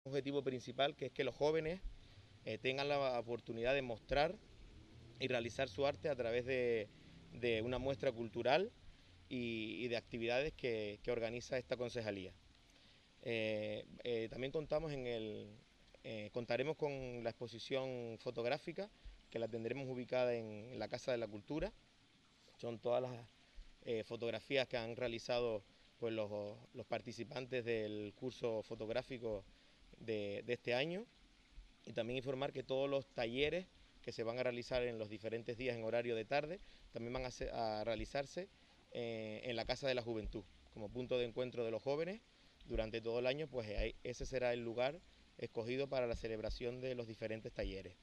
objetivo principal, que es que los jóvenes tengan la oportunidad de mostrar y realizar su arte a través de una muestra cultural y de actividades que organiza esta concejalía. También contaremos con la exposición fotográfica, que la tendremos ubicada en la Casa de la Cultura. Son todas las fotografías que han realizado pues, los participantes del curso fotográfico de este año. Y también informar que todos los talleres que se van a realizar en los diferentes días en horario de tarde también van a realizarse en la Casa de la Juventud, como punto de encuentro de los jóvenes durante todo el año. Pues ese será el lugar escogido para la celebración de los diferentes talleres.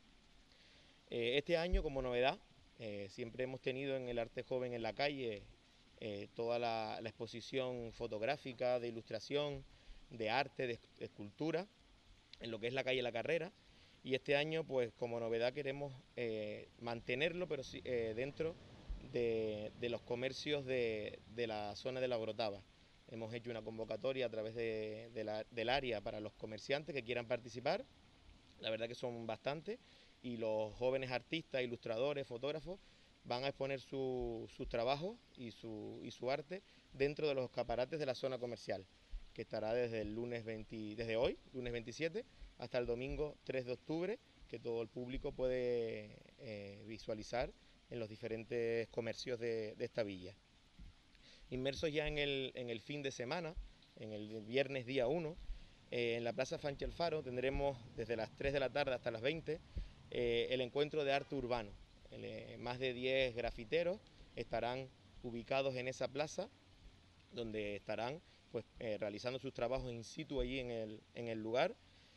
Este año, como novedad, siempre hemos tenido en el Arte Joven en la Calle toda la exposición fotográfica, de ilustración, de arte, de escultura, en lo que es la calle La Carrera. Y este año, pues como novedad, queremos mantenerlo, pero sí, dentro de los comercios de la zona de la Orotava. Hemos hecho una convocatoria a través del área para los comerciantes que quieran participar. La verdad que son bastantes, y los jóvenes artistas, ilustradores, fotógrafos van a exponer sus trabajos y su arte dentro de los escaparates de la zona comercial, que estará desde hoy, lunes 27, hasta el domingo 3 de octubre, que todo el público puede visualizar en los diferentes comercios de esta villa. Inmersos ya en el fin de semana, en el viernes día 1, en la Plaza Fanchi Alfaro tendremos desde las 3 de la tarde hasta las 20 el encuentro de arte urbano. Más de 10 grafiteros estarán ubicados en esa plaza, donde estarán pues, realizando sus trabajos in situ allí en el lugar,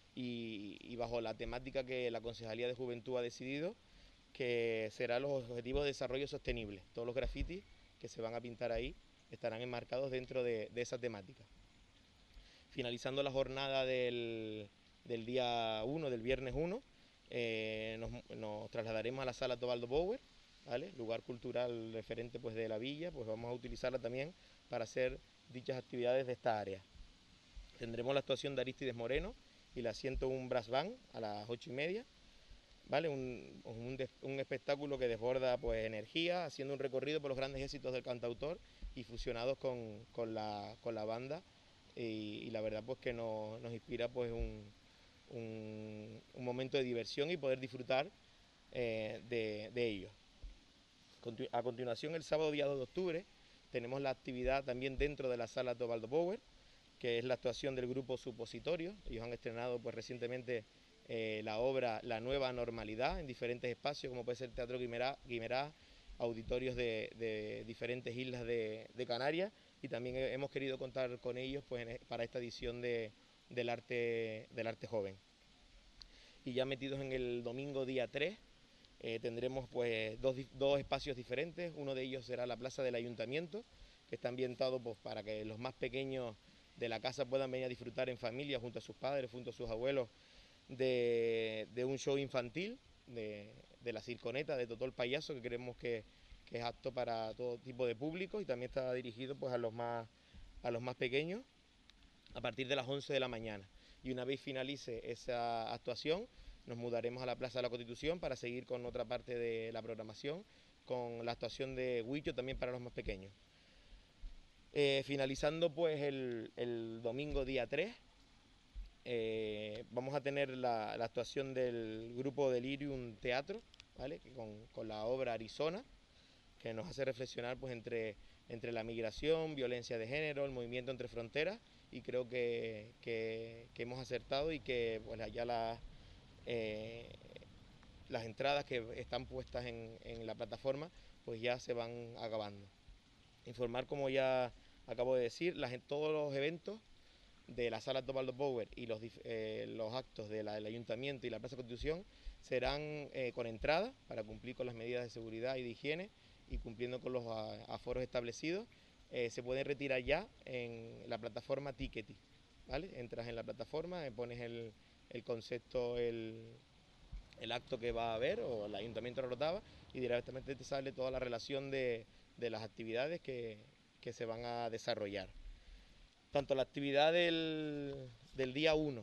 y bajo la temática que la Concejalía de Juventud ha decidido, que serán los objetivos de desarrollo sostenible. Todos los grafitis que se van a pintar ahí estarán enmarcados dentro de esa temática. Finalizando la jornada del día 1, del viernes 1, nos trasladaremos a la sala Tobaldo Bower, ¿vale? Lugar cultural referente pues, de la villa. Pues vamos a utilizarla también para hacer dichas actividades de esta área. Tendremos la actuación de Arístides Moreno y la 101 Brass Band a las 8:30, ¿vale? Un espectáculo que desborda pues, energía, haciendo un recorrido por los grandes éxitos del cantautor y fusionados con la banda, y la verdad pues que nos inspira pues un momento de diversión y poder disfrutar de ello. A continuación, el sábado día 2 de octubre, tenemos la actividad también dentro de la sala Tobaldo Bower, que es la actuación del grupo Supositorio. Ellos han estrenado pues, recientemente la obra La Nueva Normalidad en diferentes espacios, como puede ser Teatro Guimerá, auditorios de diferentes islas de Canarias, y también hemos querido contar con ellos pues, para esta edición del arte joven. Y ya metidos en el domingo día 3, tendremos pues, dos espacios diferentes. Uno de ellos será la plaza del Ayuntamiento, que está ambientado pues, para que los más pequeños de la casa puedan venir a disfrutar en familia, junto a sus padres, junto a sus abuelos, de un show infantil, de la Circoneta, de Totó el Payaso, que creemos que es apto para todo tipo de público, y también está dirigido pues, a los más pequeños, a partir de las 11 de la mañana. Y una vez finalice esa actuación, nos mudaremos a la Plaza de la Constitución para seguir con otra parte de la programación, con la actuación de Huicho también para los más pequeños. Finalizando pues el domingo día 3, vamos a tener la actuación del grupo Delirium Teatro, ¿vale? Con la obra Arizona, que nos hace reflexionar pues, entre la migración, violencia de género, el movimiento entre fronteras, y creo que hemos acertado, y que pues, ya las entradas que están puestas en la plataforma pues ya se van acabando. Informar, como ya acabo de decir, todos los eventos de la sala Tobaldo Power y los actos del Ayuntamiento y la Plaza Constitución serán con entrada, para cumplir con las medidas de seguridad y de higiene, y cumpliendo con los aforos establecidos. Se pueden retirar ya en la plataforma Ticketing, ¿vale? Entras en la plataforma, pones el concepto, el acto que va a haber, o el Ayuntamiento lo rotaba, y directamente te sale toda la relación de las actividades que se van a desarrollar. Tanto la actividad del día 1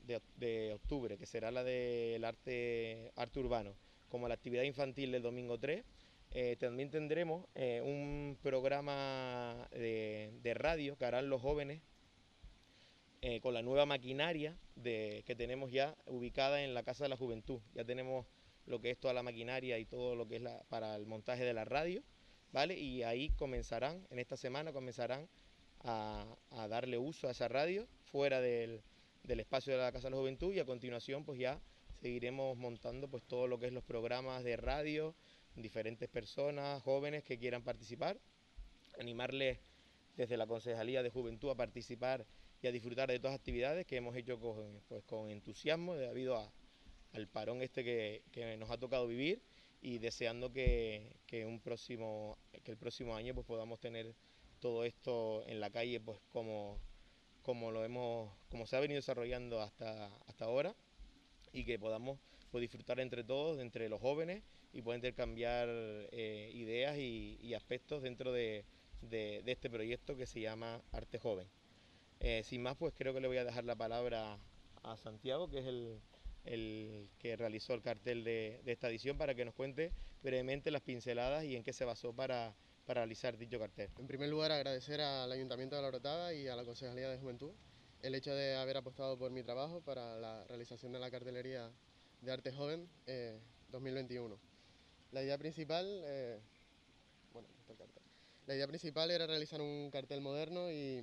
de octubre, que será la del arte urbano, como la actividad infantil del domingo 3, también tendremos un programa de radio que harán los jóvenes con la nueva maquinaria que tenemos ya ubicada en la Casa de la Juventud. Ya tenemos lo que es toda la maquinaria y todo lo que es para el montaje de la radio, ¿vale? Y ahí en esta semana comenzarán a darle uso a esa radio fuera del espacio de la Casa de la Juventud, y a continuación pues ya seguiremos montando pues todo lo que es los programas de radio, diferentes personas, jóvenes que quieran participar, animarles desde la Concejalía de Juventud a participar y a disfrutar de todas las actividades que hemos hecho con entusiasmo debido al parón que nos ha tocado vivir, y deseando que el próximo año pues podamos tener todo esto en la calle pues como se ha venido desarrollando hasta ahora, y que podamos pues disfrutar entre todos, entre los jóvenes, y poder intercambiar ideas y aspectos dentro de este proyecto que se llama Arte Joven. Sin más, pues creo que le voy a dejar la palabra a Santiago, que es el que realizó el cartel de esta edición, para que nos cuente brevemente las pinceladas y en qué se basó para realizar dicho cartel. En primer lugar, agradecer al Ayuntamiento de La Orotava y a la Concejalía de Juventud el hecho de haber apostado por mi trabajo para la realización de la cartelería de Arte Joven 2021. La idea principal, La idea principal era realizar un cartel moderno y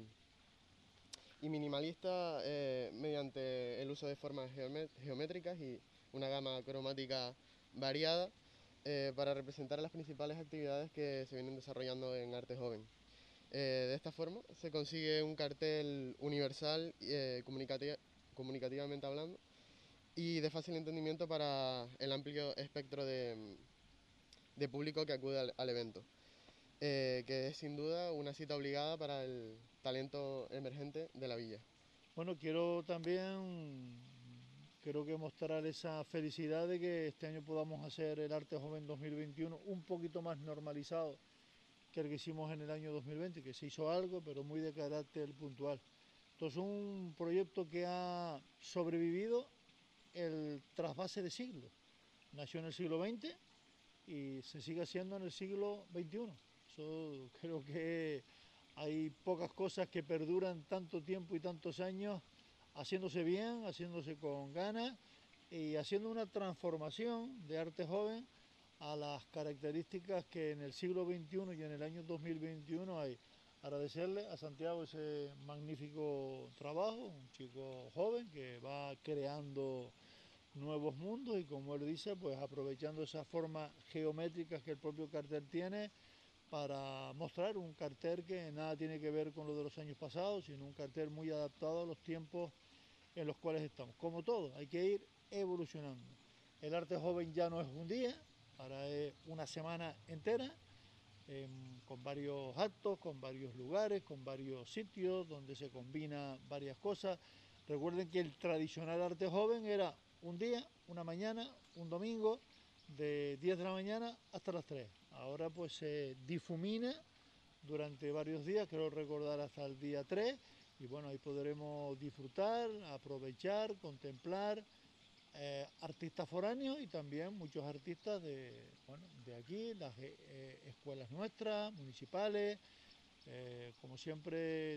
minimalista mediante el uso de formas geométricas y una gama cromática variada para representar las principales actividades que se vienen desarrollando en Arte Joven. De esta forma se consigue un cartel universal, comunicativamente hablando, y de fácil entendimiento para el amplio espectro de público que acude al evento, que es sin duda una cita obligada para el talento emergente de la villa. Bueno, quiero también, creo que mostrar esa felicidad de que este año podamos hacer el Arte Joven 2021 un poquito más normalizado que el que hicimos en el año 2020, que se hizo algo, pero muy de carácter puntual. Entonces, un proyecto que ha sobrevivido el trasvase de siglos. Nació en el siglo XX y se sigue haciendo en el siglo XXI. Eso creo que hay pocas cosas que perduran tanto tiempo y tantos años haciéndose bien, haciéndose con ganas y haciendo una transformación de arte joven a las características que en el siglo XXI y en el año 2021 hay. Agradecerle a Santiago ese magnífico trabajo, un chico joven que va creando nuevos mundos y, como él dice, pues aprovechando esas formas geométricas que el propio cartel tiene para mostrar un cartel que nada tiene que ver con lo de los años pasados, sino un cartel muy adaptado a los tiempos en los cuales estamos. Como todo, hay que ir evolucionando. El arte joven ya no es un día, ahora es una semana entera, con varios actos, con varios lugares, con varios sitios donde se combina varias cosas. Recuerden que el tradicional arte joven era un día, una mañana, un domingo, de 10 de la mañana hasta las 3. Ahora pues se difumina durante varios días, creo recordar hasta el día 3, y bueno, ahí podremos disfrutar, aprovechar, contemplar artistas foráneos y también muchos artistas de aquí, las escuelas nuestras, municipales, como siempre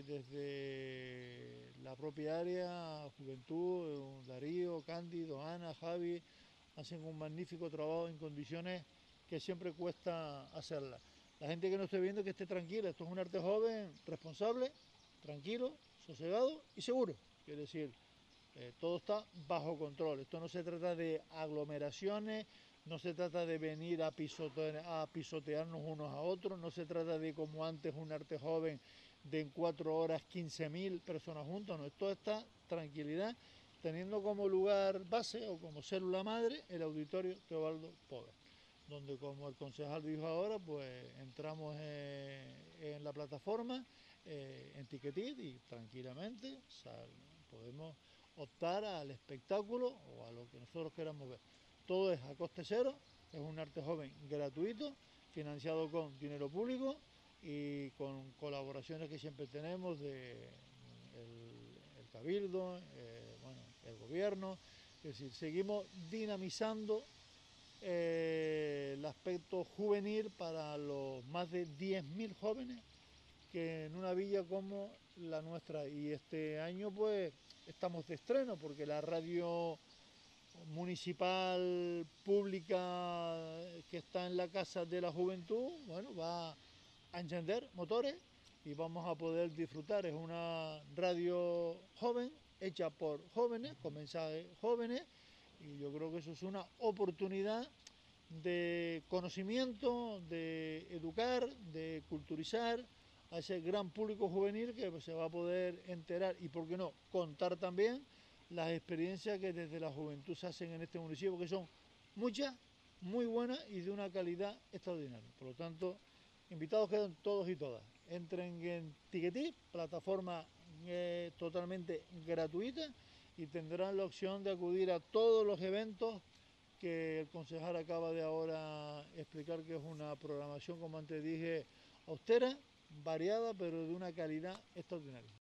desde la propia área, Juventud, Darío, Cándido, Ana, Javi, hacen un magnífico trabajo en condiciones que siempre cuesta hacerla. La gente que no esté viendo que esté tranquila, esto es un arte joven, responsable, tranquilo, sosegado y seguro. Quiere decir, todo está bajo control. Esto no se trata de aglomeraciones, no se trata de venir a pisotearnos unos a otros, no se trata de, como antes, un arte joven de en 4 horas 15.000 personas juntas, no, esto está tranquilidad, teniendo como lugar base o como célula madre el auditorio Teobaldo Poveda, donde, como el concejal dijo ahora, pues entramos en la plataforma, en Ticketit, y tranquilamente podemos optar al espectáculo o a lo que nosotros queramos ver. Todo es a coste cero, es un arte joven gratuito, financiado con dinero público y con colaboraciones que siempre tenemos de el Cabildo, el gobierno. Es decir, seguimos dinamizando el aspecto juvenil para los más de 10.000 jóvenes que en una villa como la nuestra. Y este año pues estamos de estreno porque la radio municipal pública que está en la Casa de la Juventud, bueno, va a encender motores y vamos a poder disfrutar. Es una radio joven, hecha por jóvenes, con mensajes jóvenes, y yo creo que eso es una oportunidad de conocimiento, de educar, de culturizar a ese gran público juvenil que se va a poder enterar y, por qué no, contar también las experiencias que desde la juventud se hacen en este municipio, que son muchas, muy buenas y de una calidad extraordinaria. Por lo tanto, invitados quedan todos y todas. Entren en Tiquetí, plataforma totalmente gratuita, y tendrán la opción de acudir a todos los eventos que el concejal acaba de ahora explicar, que es una programación, como antes dije, austera, variada, pero de una calidad extraordinaria.